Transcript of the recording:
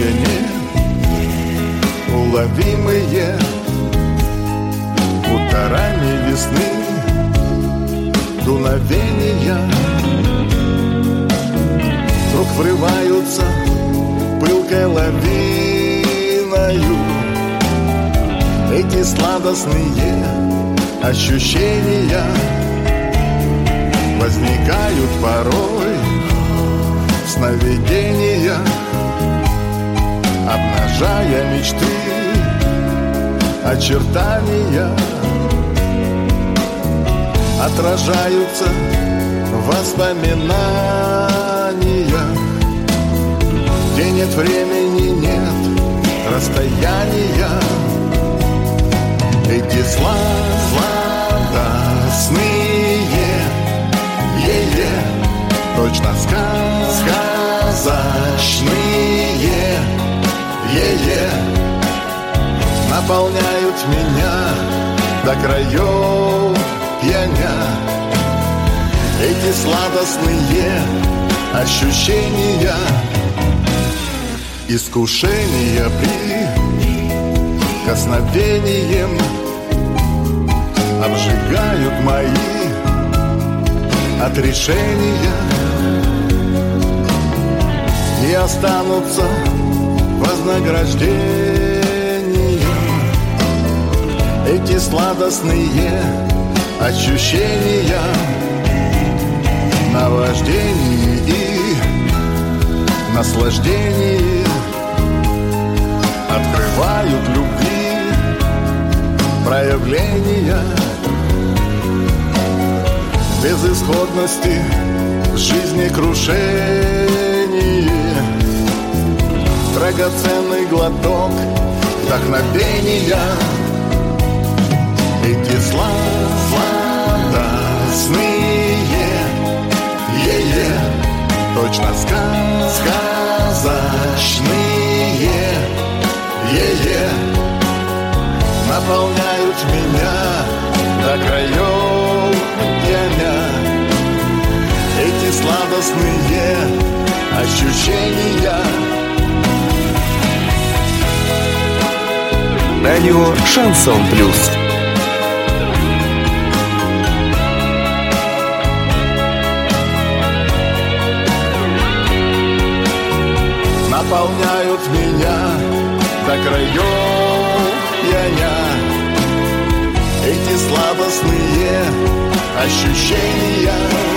Ощущения неуловимые ударами весны, дуновения вдруг врываются пылкой лавиною. Эти сладостные ощущения возникают порой в сновидениях, обнажая мечты, очертания, отражаются в воспоминаниях, где нет времени, нет расстояния. Эти сладостные, точно сказочные, наполняют меня до краев пьяня. Эти сладостные ощущения, искушения прикосновением обжигают мои отрешения и останутся вознаграждением. Эти сладостные ощущения, наваждение и наслаждение открывают любви проявления. Безысходности в жизни крушение, драгоценный глоток вдохновения. Эти сладостные, точно сказочные, наполняют меня до краев пьяня. Эти сладостные ощущения. Радио Шансон Плюс. Наполняют меня до краев пьяня. Эти сладостные ощущения.